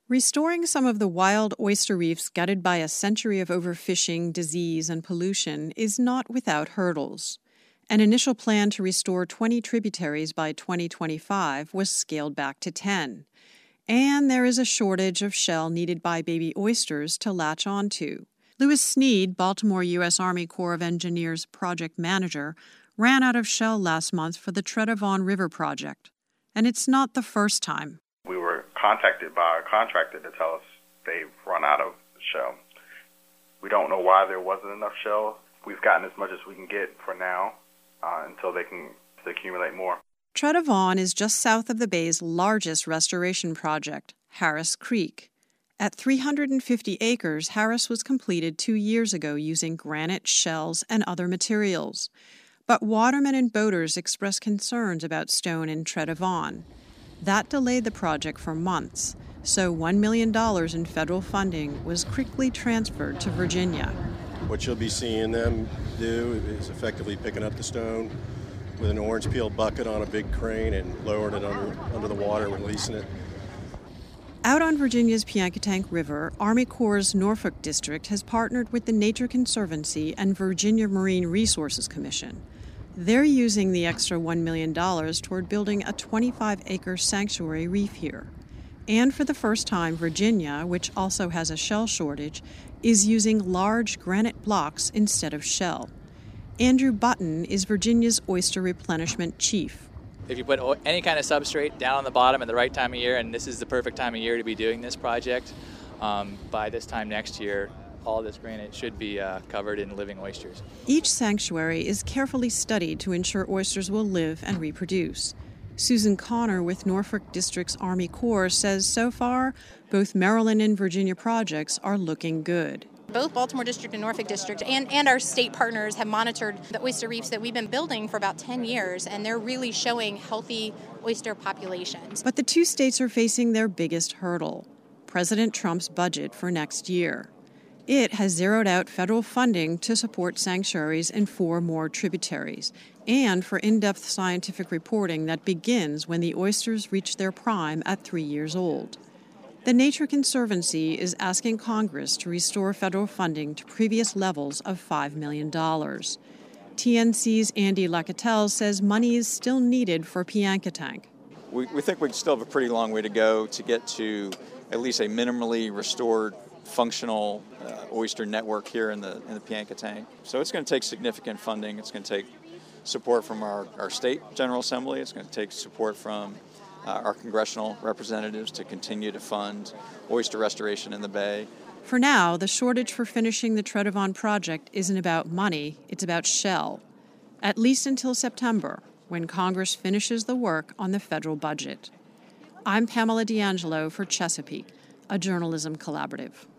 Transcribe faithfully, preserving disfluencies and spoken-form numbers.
Restoring some of the wild oyster reefs gutted by a century of overfishing, disease, and pollution is not without hurdles. An initial plan to restore twenty tributaries by twenty twenty-five was scaled back to ten. And there is a shortage of shell needed by baby oysters to latch onto. Louis Sneed, Baltimore U S Army Corps of Engineers project manager, ran out of shell last month for the Tredevan River project. And it's not the first time. We were contacted by a contractor to tell us they've run out of shell. We don't know why there wasn't enough shell. We've gotten as much as we can get for now uh, until they can accumulate more. Tredevan is just south of the bay's largest restoration project, Harris Creek. At three hundred fifty acres, Harris was completed two years ago using granite, shells, and other materials. But watermen and boaters expressed concerns about stone in Tredevan. That delayed the project for months, so one million dollars in federal funding was quickly transferred to Virginia. What you'll be seeing them do is effectively picking up the stone with an orange peel bucket on a big crane and lowering it under, under the water, releasing it. Out on Virginia's Piankatank River, Army Corps' Norfolk District has partnered with the Nature Conservancy and Virginia Marine Resources Commission. They're using the extra one million dollars toward building a twenty-five acre sanctuary reef here. And for the first time, Virginia, which also has a shell shortage, is using large granite blocks instead of shell. Andrew Button is Virginia's oyster replenishment chief. If you put any kind of substrate down on the bottom at the right time of year, and this is the perfect time of year to be doing this project, um, by this time next year, all this granite should be uh, covered in living oysters. Each sanctuary is carefully studied to ensure oysters will live and reproduce. Susan Connor with Norfolk District's Army Corps says so far, both Maryland and Virginia projects are looking good. Both Baltimore District and Norfolk District and, and our state partners have monitored the oyster reefs that we've been building for about ten years, and they're really showing healthy oyster populations. But the two states are facing their biggest hurdle, President Trump's budget for next year. It has zeroed out federal funding to support sanctuaries in four more tributaries and for in-depth scientific reporting that begins when the oysters reach their prime at three years old. The Nature Conservancy is asking Congress to restore federal funding to previous levels of five million dollars. T N C's Andy Lacatelle says money is still needed for Piankatank. We, we think we still have a pretty long way to go to get to at least a minimally restored functional uh, oyster network here in the in the Piankatank. So it's going to take significant funding. It's going to take support from our, our state General Assembly. It's going to take support from uh, our congressional representatives to continue to fund oyster restoration in the Bay. For now, the shortage for finishing the Tredevan project isn't about money, it's about shell. At least until September, when Congress finishes the work on the federal budget. I'm Pamela D'Angelo for Chesapeake, a journalism collaborative.